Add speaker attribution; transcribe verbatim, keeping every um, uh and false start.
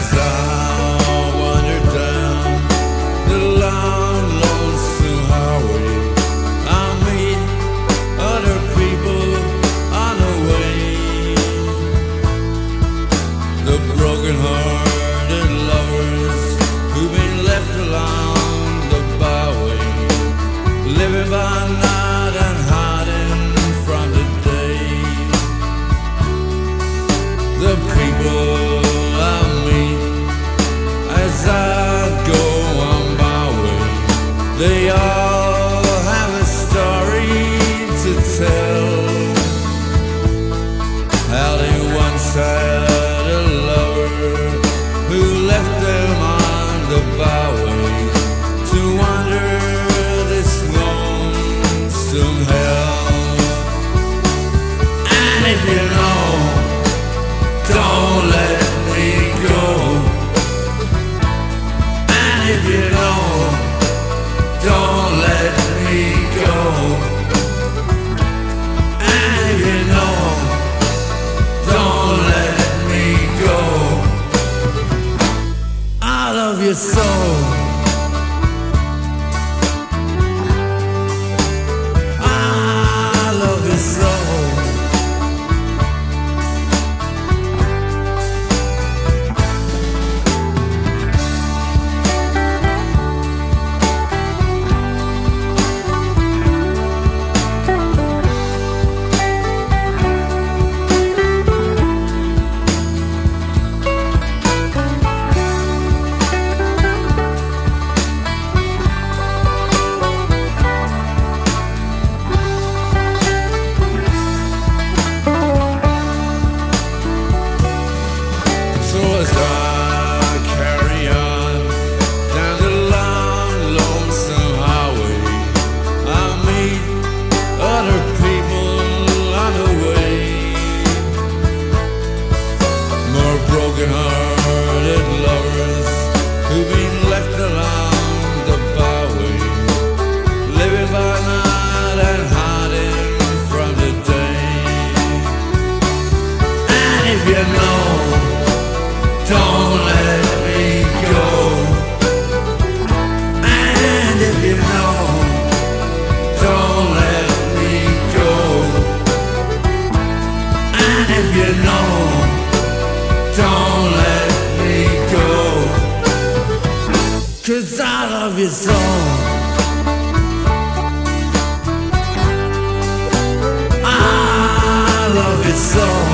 Speaker 1: As I wander down the long, lonesome highway, I meet other people on the way. The broken-hearted lovers who've been left along the byway, living by night and hiding from the day. The people I meet as I go on my way, they all have a story to tell. How they once had a lover who left them on the byway to wander this lonesome hell. And if you know, don't let me go. And if you know, don't let me go. And if you know, don't let me go. I love you so. I love you so. So as I carry on down the long, lonesome highway, I meet other people on the way. More broken-hearted lovers who've been left along the byway, living by night and hiding from the day. And if you know, don't let me go. And if you know, don't let me go. And if you know, don't let me go. 'Cause I love you so. I love you so.